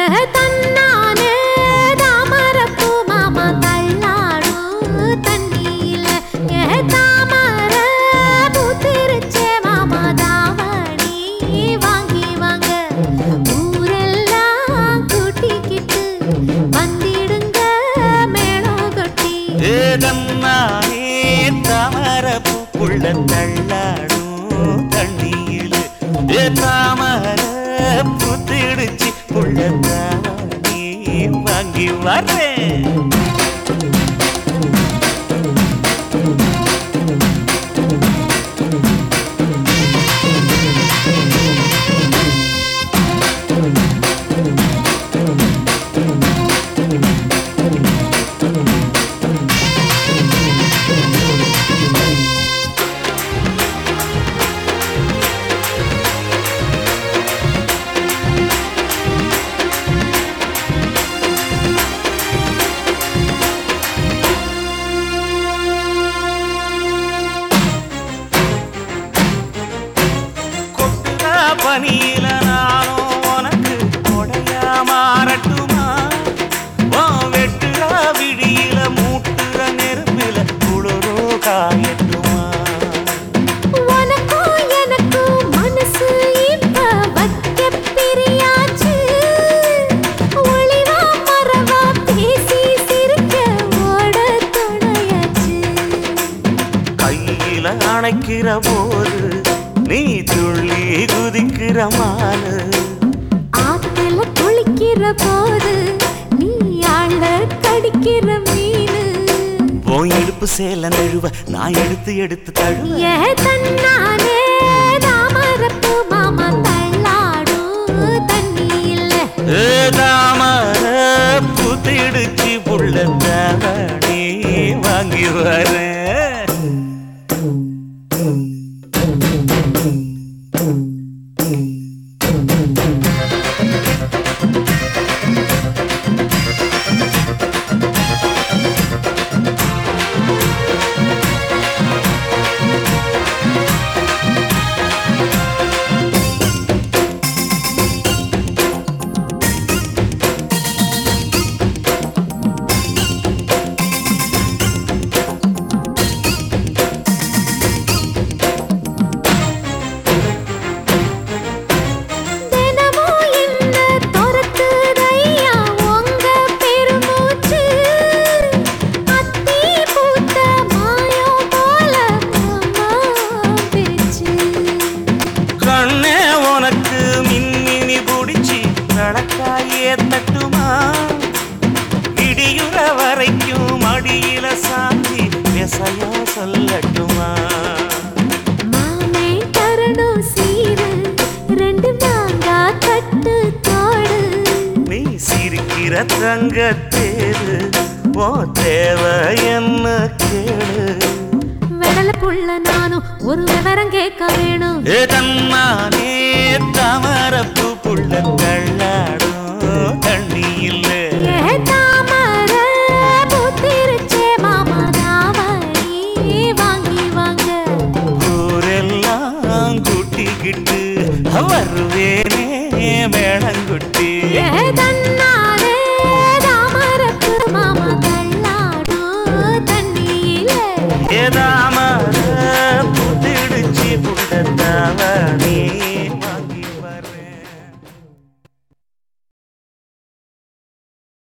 தன்னானே தாமரப்பூ மாமா தள்ளாடும் தண்ணியில தாமர பூத்திருச்சே மாமா தாவணி வாங்கி வாங்க ஊரெல்லாம் கூட்டிக்கிட்டு வந்திடுங்க மேளம் கொட்டி தன்னானே தாமரப்பூ புள்ள தள்ளாடும் தண்ணியில தாமர புத்திடுச்சு புள்ளதானே வாங்கி வரேன் பனியில நானும் உனக்கு கொடையா மாறட்டுமா வெட்டுற விடியில மூட்டுற நெருப்பில குளிரோ காயட்டுமா உனக்கும் எனக்கும் மனசு இப்ப வைக்க பிரியாச்சு ஒளிவா மரவா பேசி சிரிக்க ஓட துணையாச்சு கையில அணைக்கிற போது நீ துள்ளி குதிக்கிற மானு ஆத்துல குளிக்கிற போது நீ ஆள கடிக்கிற மீனு போய் இடுப்பு சேல நழுவ நான் எடுத்து எடுத்து தழுவ தன்னானே தாமரப்பூ மாமா தள்ளாடும் தண்ணியில தாமர புத்திடுச்சு புள்ள தாவணி வாங்கி வரேன் நடக்காயே தட்டுமா இடியுற வரைக்கும் மடியில சாந்தி விசையா சொல்லட்டுமா மாமே தரணும் சீரு ரெண்டு மாங்கா கட்டு தோடு நீ சிரிக்கிற தங்கத்தேரு ஓ தேவை என்ன கேளு வெடல புள்ள நானும் ஒரு விவரம் கேட்க வேணும் தன்னானே தாமரப்பூ புள்ள தள்ளாடும் தண்ணியில தாமர பூத்திருச்சே மாமா தாவணி வாங்கி வாங்க ஊரெல்லாம் கூட்டிக்கிட்டு வருவேனே மேளங்குட்டி தன்னானே தாமரப்பூ மாமா தள்ளாடும் தண்ணியில தாமர புத்திடுச்சு புள்ள தாவணி